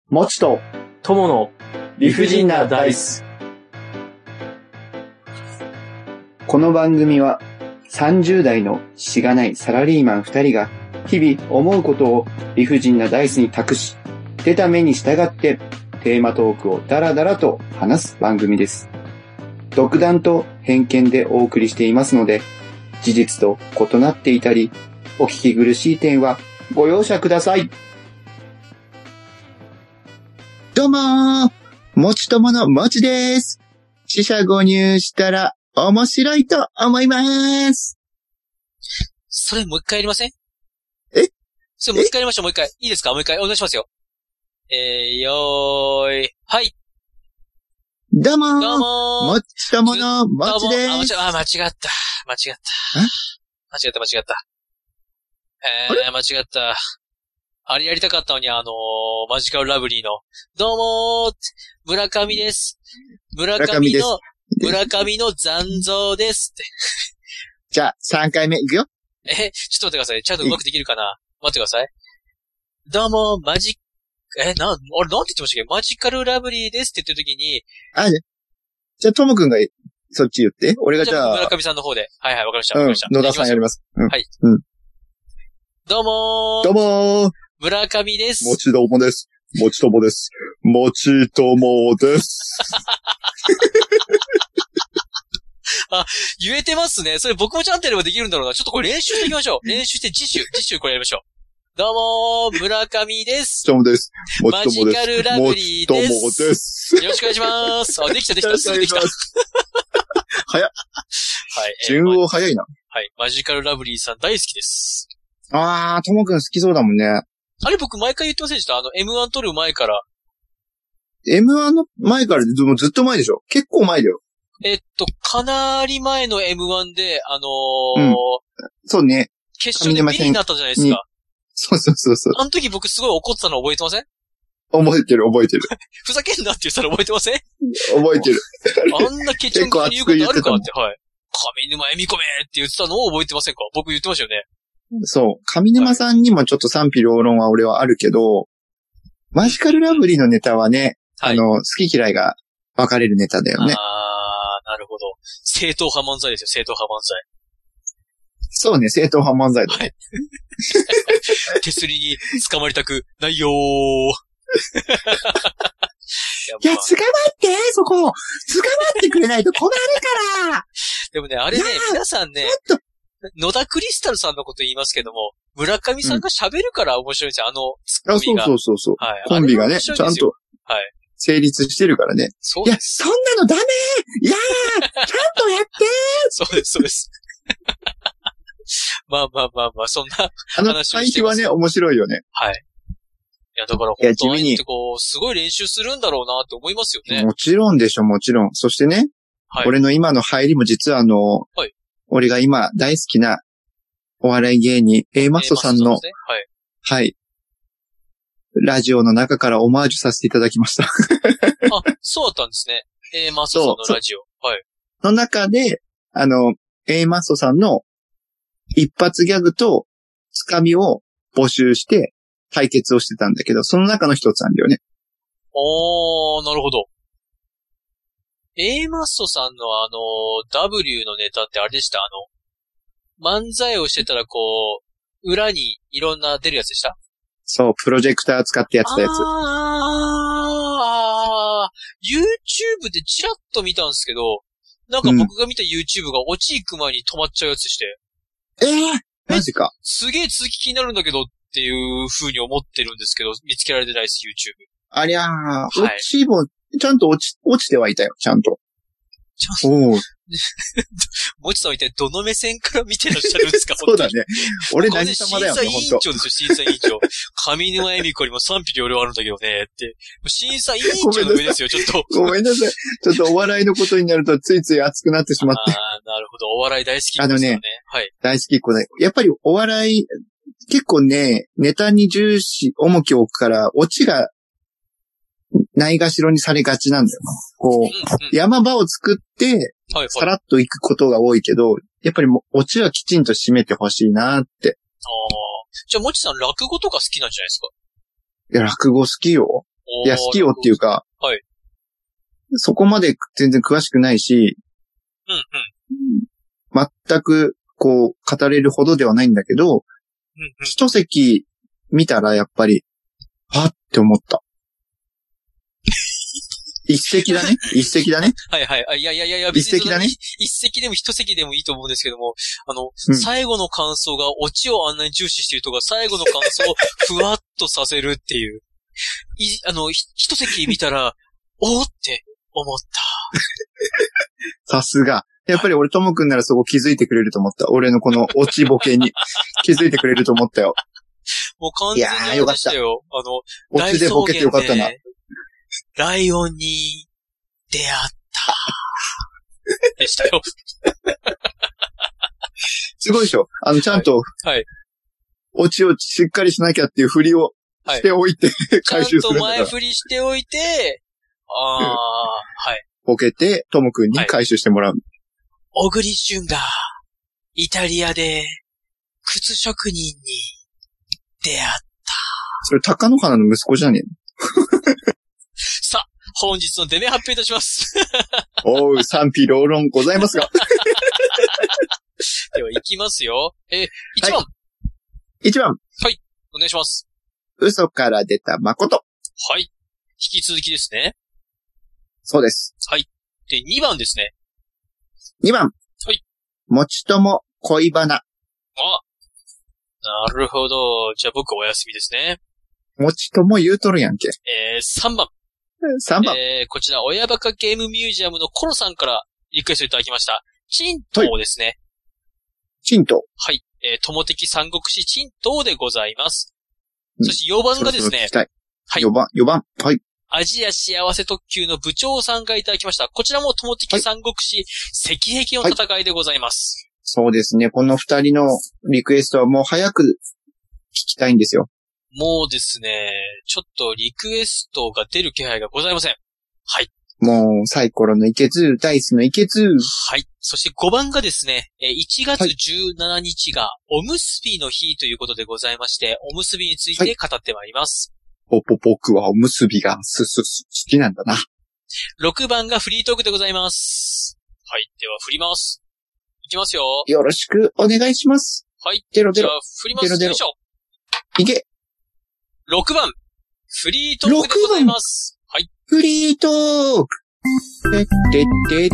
もちと友の理不尽なダイス。この番組は30代のしがないサラリーマン2人が日々思うことを理不尽なダイスに託し、出た目に従ってテーマトークをダラダラと話す番組です。独断と偏見でお送りしていますので、事実と異なっていたり、お聞き苦しい点はご容赦ください。 どうもー、もちとものもちです。四捨五入したら面白いと思います。 それもう一回やりません？それもう一回やりましょう、もう一回。いいですか？もう一回お願いしますよ。よーい。はい。 どうもー、 どうもー。 もちとものもちです。 間違った。間違った。間違った。あれやりたかったのに、マジカルラブリーの、どうもー、村上です。村上の残像ですって。 じゃあ、3回目いくよ。 ちょっと待ってください。ちゃんとうまくできるかな？待ってください。どうも、なんて言ってましたっけ？マジカルラブリーですって言ってる時に。 じゃあ、ともくんがそっち言って。俺がじゃあ。 村上さんの方で。はい、わかりました。わかりました。 野田さんやります。 はい。どうもー。 どうもー。 村上です。 もちどもです。もちともです。もちともです。 言えてますね。それ僕もちゃんとやればできるんだろうな。ちょっとこれ練習していきましょう。練習して次週これやりましょう。どうもー、村上です。 ともです。もマちともです。 ジカルラブリーです。 もちともです。 よろしくお願いします。できた。すぐできた。 早っ。 はい。 順応早いな。 はい。マジカルラブリーさん大好きです。 ともくん好きそうだもんね。 あれ僕毎回言ってませんでした？M1 撮る前から。 M1 の前からもうずっと前でしょ？結構前だよ。 かなり前の M1 で、 そうね。 決勝でビリになったじゃないですか。 そう。 あの時僕すごい怒ってたの覚えてません？ 覚えてる。 ふざけんなって言ったら覚えてません？ 覚えてる。 あんなケチョンケチョンに言うことあるかって、はい。上沼恵美子めって言ってたのを覚えてませんか？僕言ってましたよね。 そう。上沼さんにもちょっと賛否両論は俺はあるけど、マジカルラブリーのネタはね、 はい、 好き嫌いが分かれるネタだよね。 なるほど。正統派漫才ですよ、正統派漫才。 そうね、正統派漫才だ。 はい。手すりに捕まりたくないよー。 いや、捕まってそこ捕まってくれないと困るからでもね、あれね、皆さんね、野田クリスタルさんのこと言いますけども、村上さんが喋るから面白いんですよ、ツッコミが。 そう。 はい。 コンビがね、ちゃんと、成立してるからね。 そうです。 いや、そんなのダメいやーちゃんとやってそうです。まあ、そんな話をしてます。 対比はね、面白いよね。 はい。いや、だから本当にすごい練習するんだろうなって思いますよね。 もちろんでしょ、もちろん。そしてね、俺の今の入りも実は俺が今大好きなお笑い芸人 A マッソさんの、はい。ラジオの中からオマージュさせていただきました。 そうだったんですね。A マッソさんのラジオ。はい。 の中で、A マッソさんの一発ギャグとつかみを募集して対決をしてたんだけど、その中の一つなんだよね。 なるほど。A マッソさんのW のネタってあれでした？漫才をしてたら裏にいろんな出るやつでした？ そう、プロジェクター使ってやってたやつ。 YouTube でチラッと見たんですけど、なんか僕が見た YouTube が落ち行く前に止まっちゃうやつでして。 マジか。 すげえ続き気になるんだけどっていう風に思ってるんですけど、見つけられてないです、YouTube。 ありゃー、落ちも、ちゃんと落ちてはいたよ、ちゃんと。 もちさんは一体どの目線から見てらっしゃるんですか？ そうだね。俺何様だよね、 審査委員長ですよ、審査委員長。上沼恵美子にも賛否両論あるんだけどね、って。審査委員長の上ですよ、ちょっと。 ごめんなさい。ちょっとお笑いのことになるとついつい熱くなってしまって。 なるほど。お笑い大好きですよね。はい。 大好きっ子で。やっぱりお笑い、結構ね、ネタに重きを置くから、オチが、ないがしろにされがちなんだよな。山場を作って、さらっと行くことが多いけど、やっぱりオチはきちんと締めてほしいなって。 じゃあ、もちさん落語とか好きなんじゃないですか？ いや、落語好きよ。 いや、好きよっていうか、 はい。 そこまで全然詳しくないし、 うんうん。 全く、こう、語れるほどではないんだけど、 うんうん。 一席見たらやっぱり、はって思った。一席だね。一席だね。 はいはい。いや、 一席だね。 一席でも一席でもいいと思うんですけども、 うん最後の感想が、オチをあんなに重視している人が最後の感想をふわっとさせるっていう。一席見たら、おーって思った。 さすが。やっぱり俺ともくんならそこ気づいてくれると思った。俺のこの落ちボケに気づいてくれると思ったよ。 もう完全にあれでしたよ。 落ちでボケてよかったな。 ライオンに出会った。でしたよ。 すごいでしょ。ちゃんと、 はい。 落ちをしっかりしなきゃっていう振りをしておいて、回収するんだから。 ちゃんと前振りしておいて、はい。 ボケて、ともくんに回収してもらう。 小栗旬が、イタリアで、靴職人に出会った。 それ、貴乃花の息子じゃねえのさあ、本日の出目発表いたします。 おう、賛否両論ございますが。 では、行きますよ。1番。 はい、1番。 はい。お願いします。 嘘から出た誠。 はい。引き続きですね。 そうです。 はい。で、2番ですね。 2番。 はい。 もちとも恋バナ。 なるほど。じゃあ僕お休みですね。 もちとも言うとるやんけ。 3番。 3番。 こちら、親バカゲームミュージアムのコロさんからリクエストいただきました。チントウですね。 チントウ。 はい。友的三国志チントウでございます。そして4番がですね。 はい。4番。はい。 アジア幸せ特急の部長さんがいただきました。こちらも友的三国志、石壁の戦いでございます。 そうですね。この2人のリクエストはもう早く聞きたいんですよ。 もうですね、ちょっとリクエストが出る気配がございません。はい。 もうサイコロのいけず、ダイスのいけず。 はい。そして5番がですね、1月17日がおむすびの日ということでございまして、おむすびについて語ってまいります。 僕はおむすびが好きなんだな。 6番がフリートークでございます。はい。では振ります。いきますよ。 よろしくお願いします。 はい。 でろ。 じゃあ振ります。よいしょ。 いけ。 6番。フリートークでございます。はい。 フリートーク。さあ、フリ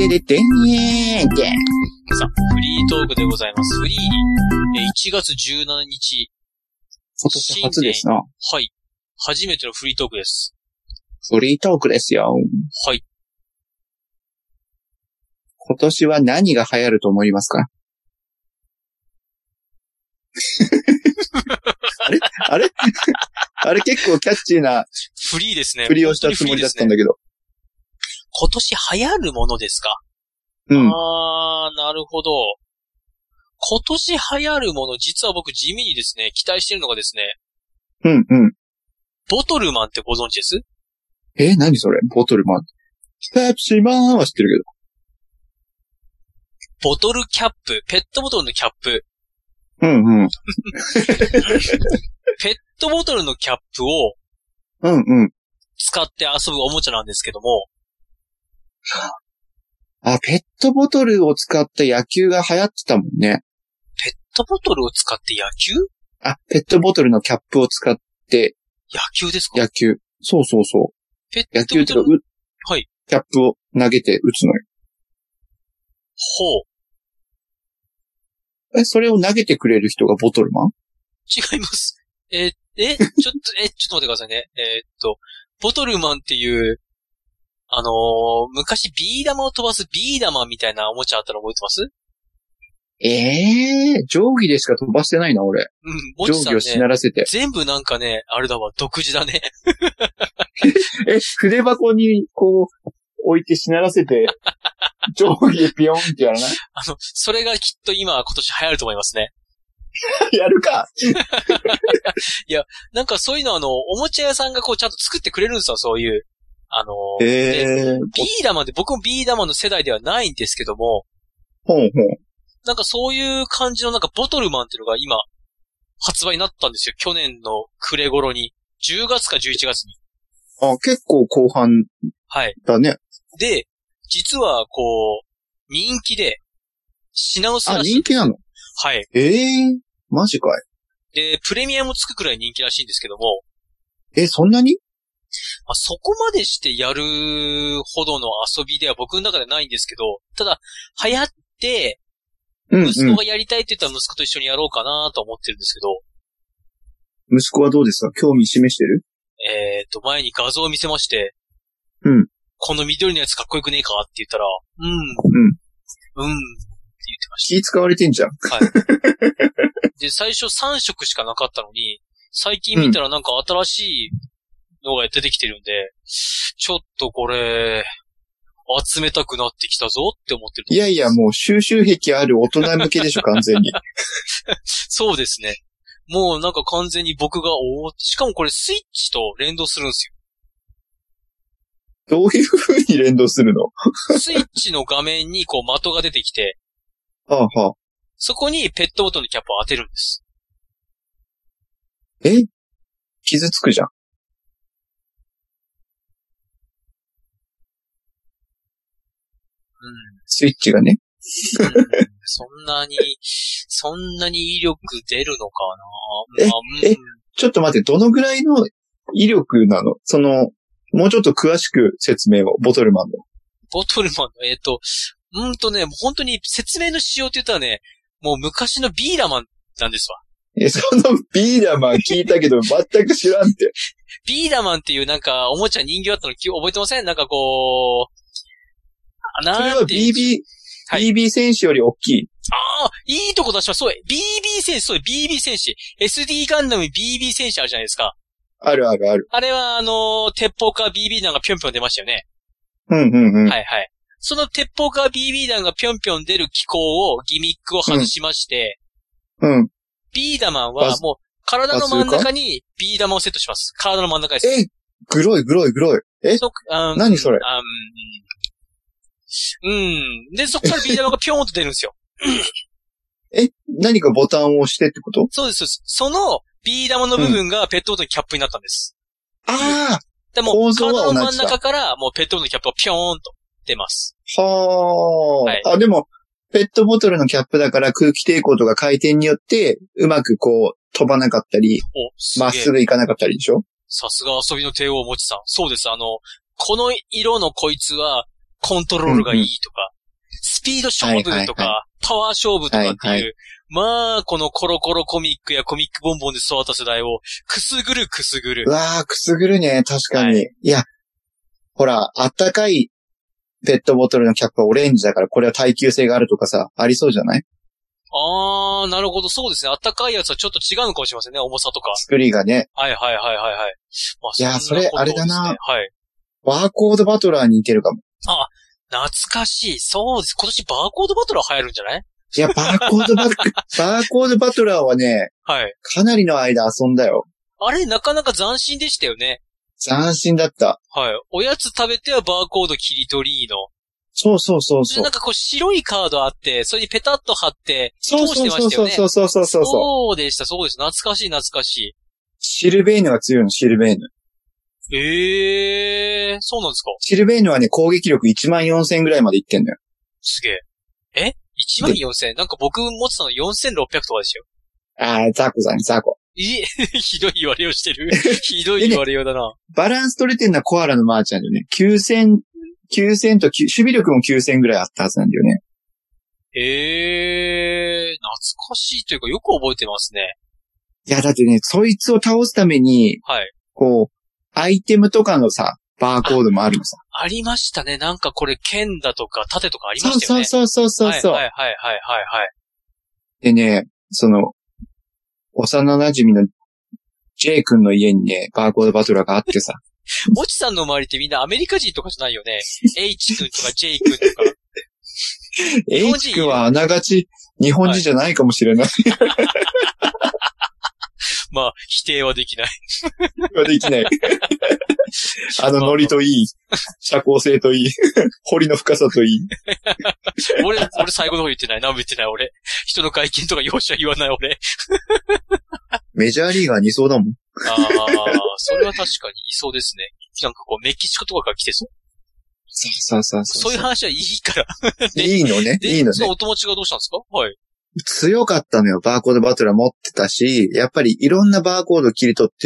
ートークでございます。フリーに、1月17日。 今年初ですな。 はい。初めてのフリートークです。 フリートークですよ。 はい。 今年は何が流行ると思いますか？あれ結構キャッチーなフリーですね。 フリーをしたつもりだったんだけど。 今年流行るものですか？ うん。 なるほど。今年流行るもの、実は僕地味にですね、期待してるのがですね。 うん。 ボトルマンってご存知です？ 何それ？ボトルマン。ペプシマンは知ってるけど。ボトルキャップ、ペットボトルのキャップ。 うん。 ペットボトルのキャップを、使って遊ぶおもちゃなんですけども。 ペットボトルを使った野球が流行ってたもんね。 ペットボトルを使って野球？ ペットボトルのキャップを使って、 野球ですか？ 野球。そう。 ペットボトル。 野球とか、 はい。 キャップを投げて打つのよ。 ほう。それを投げてくれる人がボトルマン？ 違います。ちょっと待ってくださいね。ボトルマンっていう、昔ビー玉を飛ばすビー玉みたいなおもちゃあったの覚えてます？ 定規でしか飛ばしてないな、俺。 もちさんね、 定規をしならせて。 全部なんかね、あれだわ、独自だね。 筆箱にこう、置いてしならせて、定規でピヨンってやらない？ それがきっと今年流行ると思いますね。 やるかいや、なんかそういうのおもちゃ屋さんがこうちゃんと作ってくれるんですよ、そういう。ビー玉で、僕もビー玉の世代ではないんですけども。なんかそういう感じのなんかボトルマンっていうのが今、発売になったんですよ。去年の暮れ頃に。10月か11月に。 あ、結構後半はい。 だね。 で、実は、人気で、品薄あ、 らしい。 人気なの？ はい。 マジかい。 で、プレミアもつくくらい人気らしいんですけども、 そんなに？ そこまでしてやるほどの遊びでは僕の中でないんですけど、ただ、流行って、息子がやりたいって言ったら息子と一緒にやろうかなと思ってるんですけど。 息子はどうですか？興味示してる？ 前に画像を見せまして、 うん。 この緑のやつかっこよくねえかって言ったら、って言ってました。 気使われてんじゃん。 はい。で、最初3色しかなかったのに、最近見たらなんか新しいのが出てきてるんで、ちょっとこれ、集めたくなってきたぞって思ってる。 いやいや、もう収集癖ある大人向けでしょ、完全に。 そうですね。もうなんか完全に僕が、しかもこれスイッチと連動するんですよ。 どういう風に連動するの？ スイッチの画面に的が出てきて、 はあはあ、 そこにペットボトルのキャップを当てるんです。 傷つくじゃん。スイッチがね。 そんなに威力出るのかな？ ちょっと待って、どのぐらいの威力なの？もうちょっと詳しく説明を、ボトルマンの。 ボトルマンの、もう本当に説明の仕様って言ったらね、もう昔のビーダマンなんですわ。 そのビーダマン聞いたけど全く知らんって。 ビーダマンっていうなんかおもちゃ人形あったの覚えてません？なんかそれは BB 戦士より大きい。 ああ、いいとこ出します。そう、BB 戦士、BB 戦士。SD ガンダム BB 戦士あるじゃないですか。 あるあるある。 あれは鉄砲から BB 弾がぴょんぴょん出ましたよね。はいはい。その鉄砲から BB 弾がぴょんぴょん出る機構を、ギミックを外しまして、ビーダマンはもう体の真ん中にビーダマンをセットします。体の真ん中です。 グロい。何それ？ で、そこからビーダマンがぴょんと出るんですよ。 何かボタンを押してってこと？ そうです。そのビー玉の部分がペットボトルのキャップになったんです。 ああ！ でも、体の真ん中からもうペットボトルのキャップがピョーンと出ます。 はい。でも、ペットボトルのキャップだから空気抵抗とか回転によって、うまく飛ばなかったり、まっすぐ行かなかったりでしょ？ さすが遊びの帝王もちさん。そうです。この色のこいつは、コントロールがいいとか、スピード勝負とか、パワー勝負とかっていう、まあ、このコロコロコミックやコミックボンボンで育った世代を、くすぐる。 うわー、くすぐるね、確かに。いや、ほら、あったかいペットボトルのキャップはオレンジだから、これは耐久性があるとかさ、ありそうじゃない？ なるほど、そうですね。あったかいやつはちょっと違うのかもしれませんね、重さとか。 作りがね。 はい。まあ、 いや、それ、あれだな。 はい。 バーコードバトラーに似てるかも。 懐かしい。そうです。今年バーコードバトラー流行るんじゃない？ いや、バーコードバトラーはね、 はい。 かなりの間遊んだよ。 あれ、なかなか斬新でしたよね。 斬新だった。 はい。おやつ食べてはバーコード切り取りの。 そう。 なんか白いカードあって、それにペタッと貼って、 そう。 そうでした。懐かしい。 シルベーヌが強いの、シルベーヌ。 そうなんですか？ シルベーヌはね、攻撃力14,000ぐらいまでいってんのよ。 すげえ。14,000？なんか僕持ってたの4,600とかですよ。 ザコ。 ひどい言われをしてる。ひどい言われようだな。 バランス取れてんのはコアラのマーちゃんだよね。9,000と守備力も9,000ぐらいあったはずなんだよね。 懐かしいというかよく覚えてますね。 いや、だってね、そいつを倒すために、 はい。 アイテムとかのさ、バーコードもあるのさ。 ありましたね。なんかこれ剣だとか盾とかありましたよね。 そう。 はい。 でね、幼馴染の J 君の家にね、バーコードバトラーがあってさ。 もちさんの周りってみんなアメリカ人とかじゃないよね。H 君とか J 君とか。 H 君はあながち日本人じゃないかもしれない。 まあ、否定はできない。 できない。ノリといい。社交性といい。彫りの深さといい。 俺最後の方言ってない。何も言ってない俺。人の外見とか容赦言わない俺。 メジャーリーガーにいそうだもん。 それは確かにいそうですね。 なんかこうメキシコとかから来てそう。 そうそうそう。 そういう話はいいから。 いいのね。いいのね。 そのお友達がどうしたんですか？はい。 強かったのよ。バーコードバトラー持ってたし、やっぱりいろんなバーコードを切り取って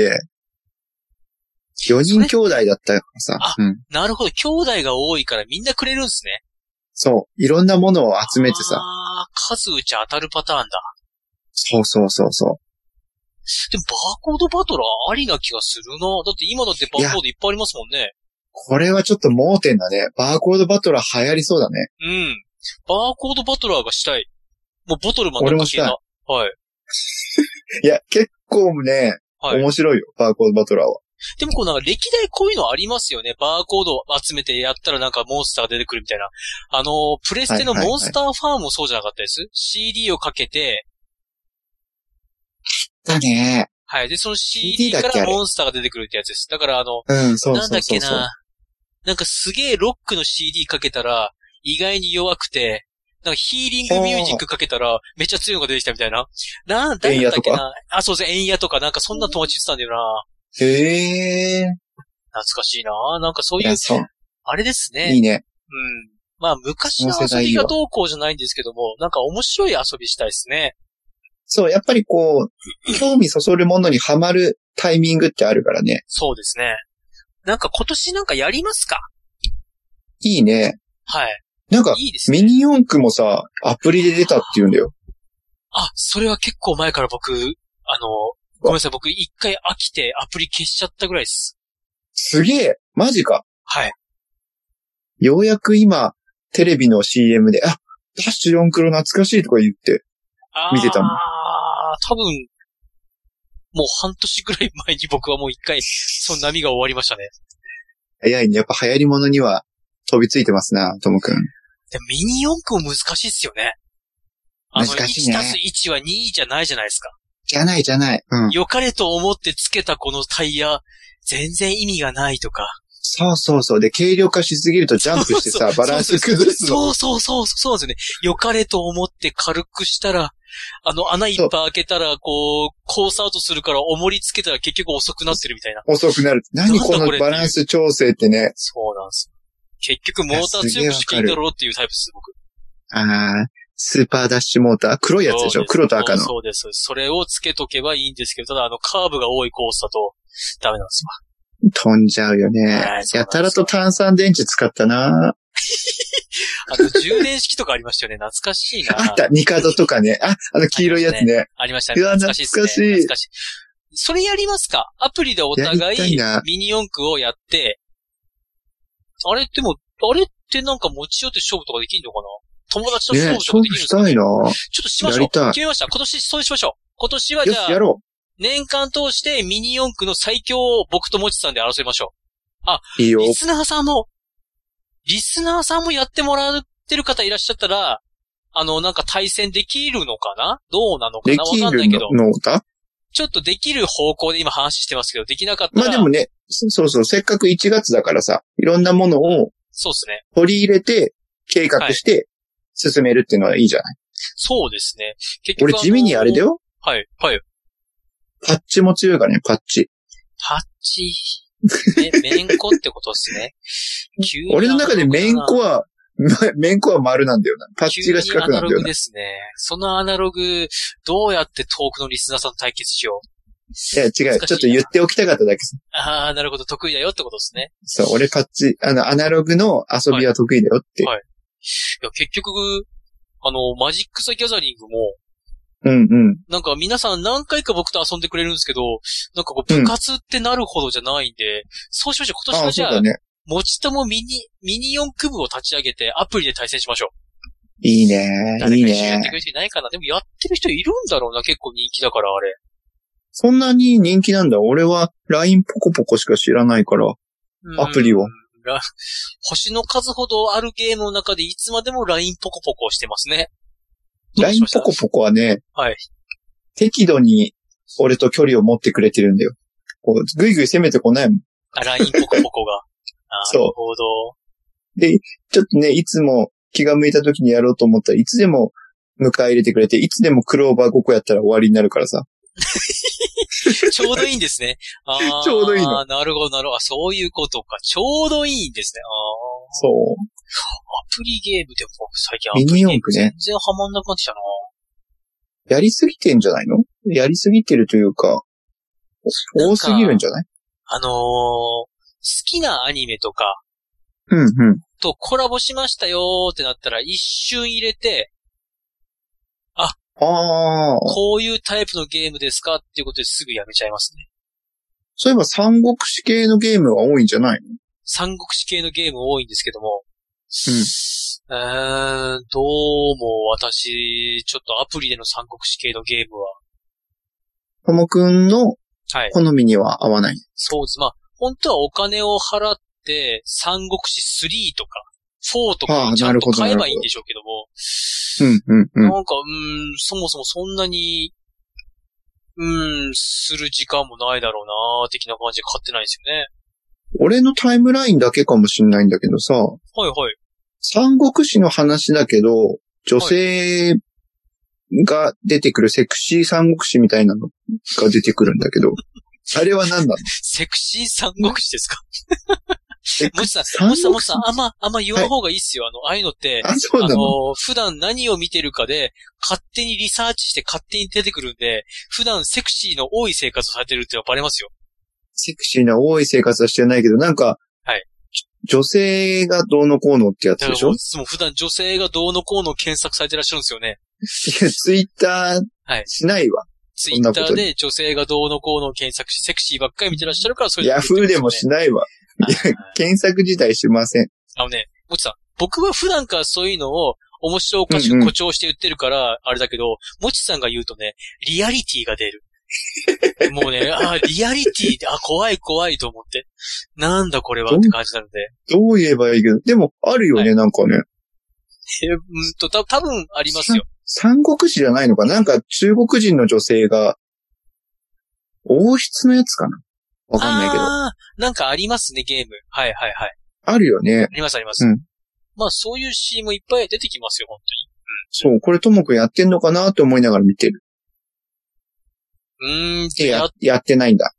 、4人兄弟だったからさ。 うん。なるほど。兄弟が多いからみんなくれるんですね。 そう。いろんなものを集めてさ。 数打ち当たるパターンだ。 そうそうそうそう。 でもバーコードバトラーありな気がするな。だって今だってバーコードいっぱいありますもんね。 これはちょっと盲点だね。バーコードバトラー流行りそうだね。 うん。バーコードバトラーがしたい。もうボトルマン俺もしたい。 はい。 いや、結構ね、はい、面白いよ、バーコードバトラーは。 でもこうなんか歴代こういうのありますよね。バーコードを集めてやったらなんかモンスターが出てくるみたいな。プレステのモンスターファームもそうじゃなかったです、CD をかけて。 だね。 はい。で、その CD からモンスターが出てくるってやつです。だからそうそうそうそう。 なんだっけな。なんかすげえロックの CD かけたら意外に弱くて、なんかヒーリングミュージックかけたらめっちゃ強いのが出てきたみたいな。誰だったっけな。あ、そうですね。エンヤとかなんかそんな友達言ってたんだよな。 へー。 懐かしいな。なんかそういう、あれですね。 いいね。 うん。まあ昔の遊びがどうこうじゃないんですけども、なんか面白い遊びしたいですね。 そう、やっぱりこう、興味そそるものにハマるタイミングってあるからね。 そうですね。なんか今年なんかやりますか？ いいね。 はい。 なんか、いいですね、ミニ四駆もさ、アプリで出たって言うんだよ。 あ、それは結構前から僕、ごめんなさい、僕一回飽きてアプリ消しちゃったぐらいです。 すげえ！マジか。 はい。 ようやく今、テレビの CM で、あ、ダッシュ4クロ懐かしいとか言って、見てたの。 多分、もう半年ぐらい前に僕はもう一回、その波が終わりましたね。 早いね。やっぱ流行り物には飛びついてますな、ともくん。 でもミニ四駆も難しいっすよね。 難しいね。 1たす1は2じゃないじゃないですか。 じゃない。うん。 良かれと思ってつけたこのタイヤ、全然意味がないとか。 そう。で、軽量化しすぎるとジャンプしてさ、バランス崩すの。 そうなんですよね。良かれと思って軽くしたら、穴いっぱい開けたら、こう、コースアウトするから重りつけたら結局遅くなってるみたいな。 遅くなる。何このバランス調整ってね。 そうなんです。結局モーター強くしていいんだろうっていうタイプです、僕。 スーパーダッシュモーター、黒いやつでしょ？黒と赤の。 そうです。それをつけとけばいいんですけど、ただカーブが多いコースだとダメなんですわ。飛んじゃうよね。やたらと炭酸電池使ったな充電式とかありましたよね。懐かしいな。 あった、ニカドとかね。黄色いやつね。 ありましたね。懐かしいですね。懐かしい。それやりますか？アプリでお互いミニ四駆をやって、あれってなんか持ち寄って勝負とかできんのかな？友達と勝負とかできるんですかね？ 勝負したいな。 ちょっとしましょう。決めました。今年そうしましょう。今年はじゃあ、 やろう。 年間通してミニ四駆の最強を僕ともちさんで争いましょう。 いいよ。 リスナーさんもやってもらってる方いらっしゃったら、なんか対戦できるのかな？どうなのかな？わかんないけど。ちょっとできる方向で今話してますけど、できなかったら。 まあでもね、そう、せっかく1月だからさ、いろんなものを、 そうですね。 取り入れて、計画して、進めるっていうのはいいじゃない？ そうですね。結局俺地味にあれだよ。 はい。 パッチも強いからね、パッチ。 めんこってことですね。 俺の中でめんこは丸なんだよな。パッチが四角なんだよな。アナログですね。そのアナログ、どうやって遠くのリスナーさんと対決しよう。 いや、違う。ちょっと言っておきたかっただけです。 なるほど。得意だよってことですね。 そう、俺パッチ、アナログの遊びは得意だよって。 はい。いや、結局、マジック・ザ・ギャザリングも、なんか皆さん何回か僕と遊んでくれるんですけど、なんかこう部活ってなるほどじゃないんで、そうしましょう。今年はじゃあ、もちともミニ四駆部を立ち上げてアプリで対戦しましょう。 いいね。 誰か一緒にやってくれる人いないかな。でもやってる人いるんだろうな。結構人気だからあれ。 そんなに人気なんだ。俺は LINE ポコポコしか知らないから、アプリを。 星の数ほどあるゲームの中でいつまでも LINE ポコポコしてますね。 LINE ポコポコはね、 はい。 適度に俺と距離を持ってくれてるんだよ。こうぐいぐい攻めてこないもん。 LINE ポコポコが。なるほど。 で、ちょっとね、いつも気が向いた時にやろうと思ったらいつでも迎え入れてくれて、いつでもクローバー5個やったら終わりになるからさ。 ちょうどいいんですね。ああ。 ちょうどいいの。 なるほど、なるほど。そういうことか。ちょうどいいんですね。 そう。 アプリゲームでも僕最近アミニプリゲーム四駆ね。 全然ハマんなくなってきたな。 やりすぎてんじゃないの？やりすぎてるというか、多すぎるんじゃない？ 好きなアニメとかうんうん。 とコラボしましたよーってなったら一瞬入れて、 ああ。 こういうタイプのゲームですかっていうことですぐやめちゃいますね。 そういえば三国志系のゲームは多いんじゃないの？ 三国志系のゲーム多いんですけども、 うん。 どうも私、ちょっとアプリでの三国志系のゲームは、 ともくんのはい。 好みには合わない。 そうです。まあ、本当はお金を払って、三国志3とか、4とかをちゃんと買えばいいんでしょうけども、 うんうんうん。 なんか、そもそもそんなに、する時間もないだろうなー的な感じで買ってないんですよね。 俺のタイムラインだけかもしんないんだけどさ、 はいはい。 三国志の話だけど、女性が出てくるセクシー三国志みたいなのが出てくるんだけど、あれは何なの？ セクシー三国志ですか？もしさ三国志もしさ、あんま言わん方がいいっすよ。ああいうのって、 あ、そうなの？ 普段何を見てるかで、勝手にリサーチして勝手に出てくるんで、普段セクシーの多い生活をされてるってのはバレますよ。 セクシーな多い生活はしてないけど、なんか、 はい。 女性がどうのこうのってやつでしょ？ いつも普段女性がどうのこうの検索されてらっしゃるんですよね。 いや、ツイッターしないわ。 ツイッターで女性がどうのこうの検索し、セクシーばっかり見てらっしゃるから、それヤフーでもしないわ。いや、検索自体しません。 もちさん、僕は普段からそういうのを面白おかしく誇張して言ってるから、あれだけど、もちさんが言うとね、リアリティが出る。もうね、リアリティで、怖い怖いと思って。なんだこれはって感じなので。 どう言えばいいけど、でも、あるよね、なんかね。 多分ありますよ。 三国志じゃないのかなんか中国人の女性が、王室のやつかなわかんないけど。 なんかありますね、ゲーム。はいはいはい。 あるよね。 ありますあります。まあそういう CM いっぱい出てきますよ、本当に。そう、これともくんやってんのかなと思いながら見てる。やってないんだ。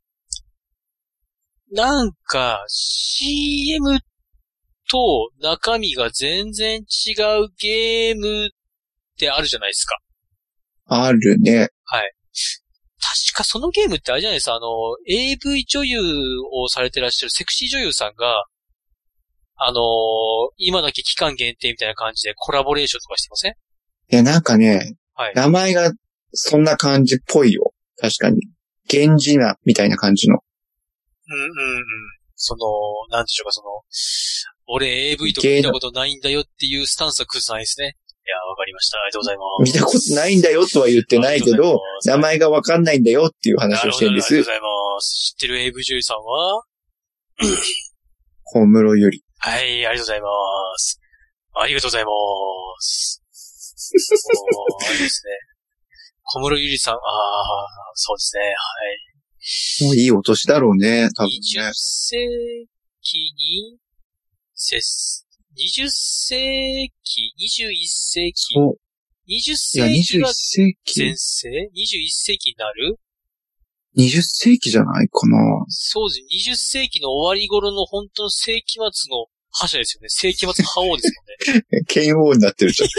なんか、CM と中身が全然違うゲームってあるじゃないですか。 あるね。 はい。確かそのゲームってあれじゃないですか、AV 女優をされてらっしゃるセクシー女優さんが、今だけ期間限定みたいな感じでコラボレーションとかしてません？ いや、なんかね、 はい、 名前がそんな感じっぽいよ。確かに。源氏名みたいな感じの。 なんでしょうか、俺 AV とか見たことないんだよっていうスタンスは崩さないですね。いや、わかりました。ありがとうございます。 見たことないんだよとは言ってないけど、名前がわかんないんだよっていう話をしてるんです。 ありがとうございます。知ってる AV 女優さんは小室ゆり。 はい、ありがとうございます。ありがとうございます。あれですね。小室ゆりさん、そうですね、はい。 もういいお年だろうね、多分ね。 20世紀に、20世紀 ?21 世紀そう。 20世紀が世紀前世 ?21 世紀になる ?20 世紀じゃないかな。 そうです。20世紀の終わり頃の本当の世紀末の覇者ですよね。世紀末覇王ですもんね。 剣王になってるじゃん。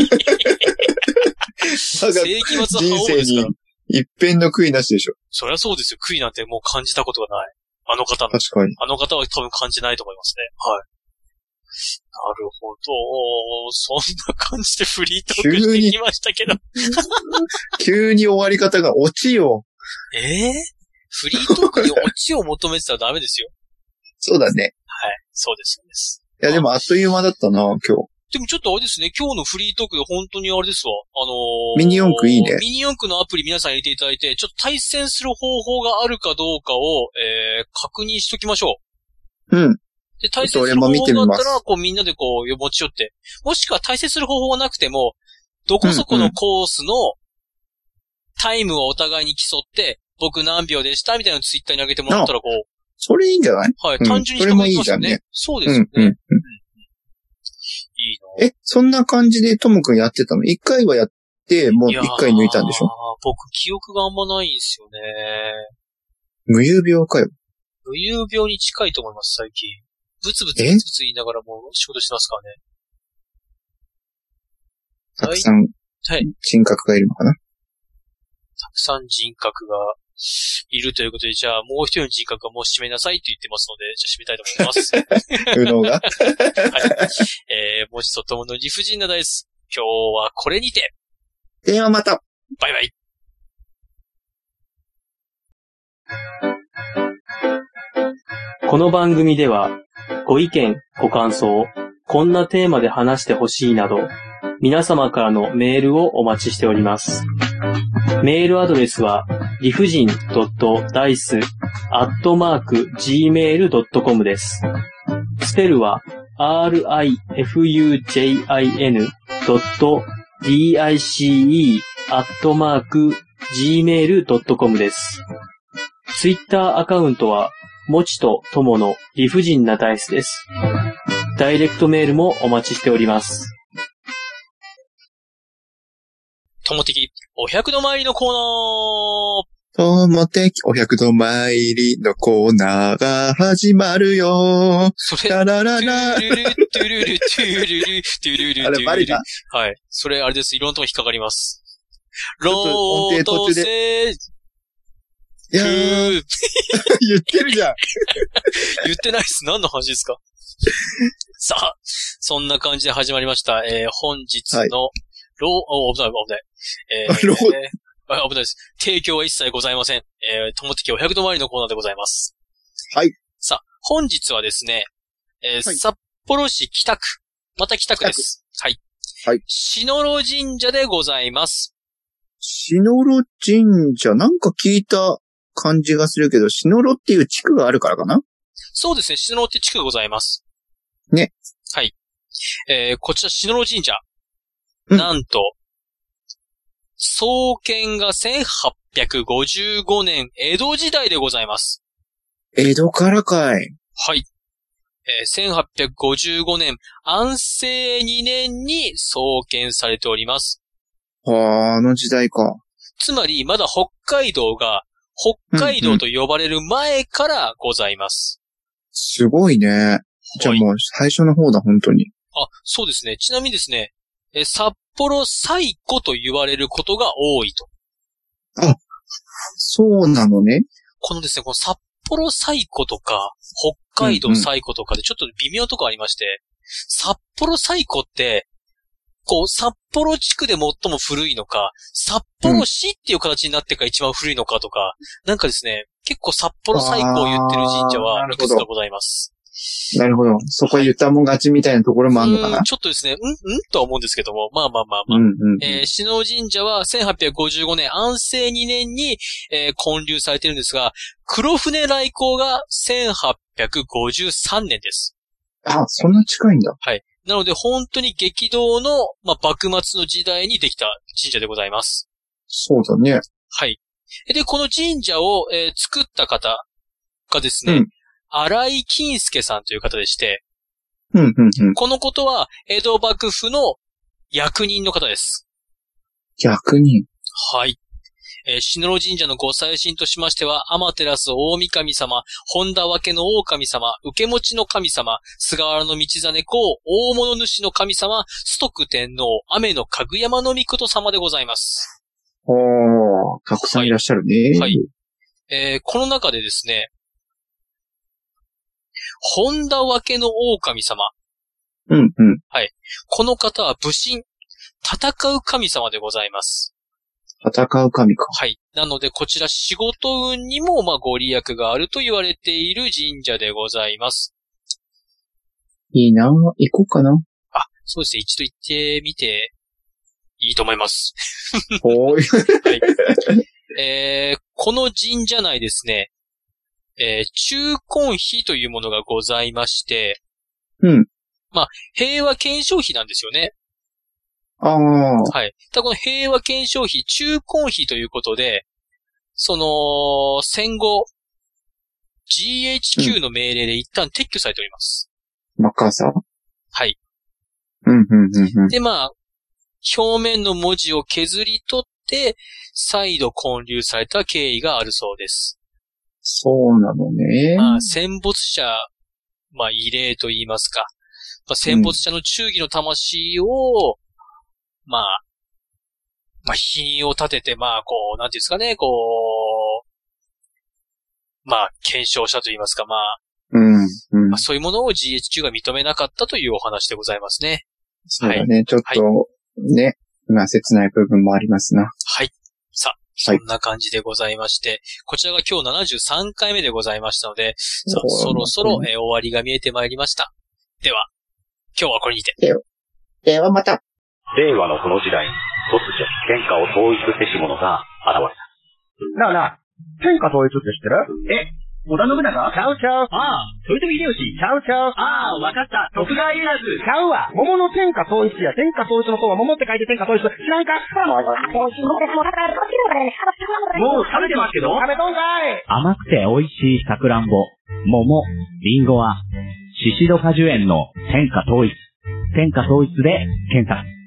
世紀末覇王ですから。 一辺の悔いなしでしょ。 そりゃそうですよ。悔いなんてもう感じたことがない。あの方の。 確かに。 あの方は多分感じないと思いますね。はい。なるほど。そんな感じでフリートークしてきましたけど。 急に終わり方が落ちよ。 フリートークにオチを求めてたらダメですよ。 そうだね。 はい。そうです、そうです。 いや、でもあっという間だったな、今日。 でもちょっとあれですね、今日のフリートークで本当にあれですわ。 ミニ四駆いいね。 ミニ四駆のアプリ皆さん入れていただいて、ちょっと対戦する方法があるかどうかを、確認しときましょう。うん。 で、対戦する方法があったら、こうみんなでこう持ち寄って。もしくは対戦する方法がなくても、どこそこのコースのタイムをお互いに競って、僕何秒でしたみたいなのをツイッターに上げてもらったらこう。 それいいんじゃない？ はい、単純にしてもらいますよね。そうですよね。いいの。 そんな感じでともくんやってたの？一回はて、もう一回抜いたんでしょ？ 僕、記憶があんまないんですよね。 無遊病かよ。 無遊病に近いと思います、最近。ブツブツブツブツ言いながらも仕事してますからね。 たくさん、人格がいるのかな？ たくさん人格がいるということで、じゃあもう一人の人格はもう締めなさいって言ってますので、じゃあ締めたいと思います。 右脳がはい。もし外の理不尽なダイス。今日はこれにて。 ではまた。 バイバイ。 この番組では、ご意見、ご感想、こんなテーマで話してほしいなど、皆様からのメールをお待ちしております。メールアドレスは、理不尽.dice@gmail.com です。スペルは、rifujin.dice@gmail.com です。ツイッターアカウントは、もちとともの理不尽なダイスです。ダイレクトメールもお待ちしております。 友的お百度参りのコーナ友的お百度参りのコーナーが始まるよ。 それ、 ララララ。 トゥルルトゥルルトゥルルトゥルルあれバレた？ はい。それあれです。いろんなとこ引っかかります。 ロードセーいやー、言ってるじゃん。 言ってないです。何の話ですか？さあ、そんな感じで始まりました。本日の、はい、危ない。危ないです。提供は一切ございません。友的お百度回りのコーナーでございます。 はい。 さあ、本日はですね、はい、札幌市北区。また北区です。はい。はい。篠路神社でございます。 篠路神社、なんか聞いた感じがするけど、篠路っていう地区があるからかな？ そうですね、篠路って地区がございます。 ね。 はい。こちら篠路神社。なんと、創建が1855年江戸時代でございます。 江戸からかい。 はい。1855年安政2年に創建されております。 はあ、あの時代か。 つまり、まだ北海道が北海道と呼ばれる前からございます。 すごいね。じゃあもう最初の方だ、本当に。 あ、そうですね。ちなみにですね、札幌最古と言われることが多いと。 あ、そうなのね。 このですね、この札幌最古とか、北海道最古とかでちょっと微妙なとこありまして、札幌最古って、こう、札幌地区で最も古いのか、札幌市っていう形になってから一番古いのかとか、なんかですね、結構札幌最古を言ってる神社はいくつかございます。 なるほど。そこ言ったもん勝ちみたいなところもあるのかな。 ちょっとですね、とは思うんですけども、まあ。篠路神社は1855年、安政2年に、建立されているんですが、黒船来航が1853年です。 あ、そんな近いんだ。 はい。なので、本当に激動の、幕末の時代にできた神社でございます。 そうだね。 はい。で、この神社を、作った方がですね、荒井金介さんという方でして、このことは、江戸幕府の役人の方です。 役人？ はい。篠路神社のご祭神としましては、天照大神様、本田分の大神様、受け持ちの神様、菅原道真公、大物主の神様、崇徳天皇、雨のかぐやまの御事様でございます。 たくさんいらっしゃるね。 はい。この中でですね、本田分の大神様。はい。この方は武神、戦う神様でございます。 戦う神か。 はい。なので、こちら仕事運にも、ご利益があると言われている神社でございます。 いいなぁ。行こうかな。 あ、そうですね。一度行ってみて、いいと思います。 ほーい。 はい。この神社内ですね、中根碑というものがございまして、平和顕彰碑なんですよね。はい。この平和顕彰碑、中根碑ということで、戦後、GHQ の命令で一旦撤去されております。 マッカーサー？ はい。 で、 表面の文字を削り取って、再度建立された経緯があるそうです。 そうなのね。 戦没者、慰霊と言いますか。戦没者の忠義の魂を、品を立てて、なんていうんですかね、検証したと言いますか、そういうものを GHQ が認めなかったというお話でございますね。 そうだね、ちょっと、ね、切ない部分もありますな。 はい。さあ、そんな感じでございまして、こちらが今日73回目でございましたので、さあ、そろそろ、終わりが見えてまいりました。では、今日はこれにて。 ではまた。 令和のこの時代、突如、天下を統一せし者が現れた。なあなあ、天下統一って知ってる？織田信長？ちゃうちゃう。豊臣秀吉？ちゃうちゃう。わかった。徳川家康？ちゃうわ。桃の天下統一や。天下統一の方は桃って書いて天下統一。知らんか？もう食べてますけど？食べとんかい。 甘くて美味しいさくらんぼ、桃、りんごは、シシド果樹園の天下統一。天下統一で検索。